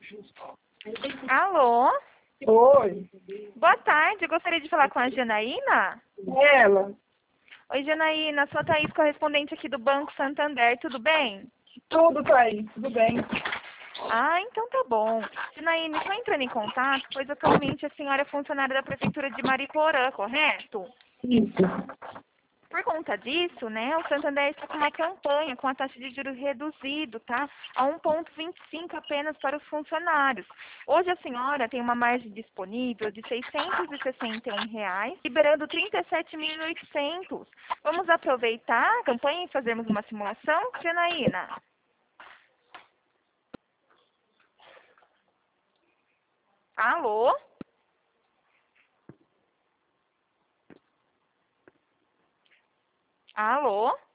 Alô? Oi, Boa tarde, gostaria de falar com a Janaína? ela. Oi, Janaína, sou a Thaís, correspondente aqui do Banco Santander, tudo bem? Tudo tá aí, tudo bem. Ah, então tá bom. Janaína, estou entrando em contato, pois atualmente a senhora é funcionária da Prefeitura de Mariporã, correto? Isso. Por conta disso, né, o Santander está com uma campanha com a taxa de juros reduzido, tá? A 1,25 apenas para os funcionários. Hoje a senhora tem uma margem disponível de R$ 661, liberando 37.800. Vamos aproveitar a campanha e fazermos uma simulação, Janaína? Alô? Alô?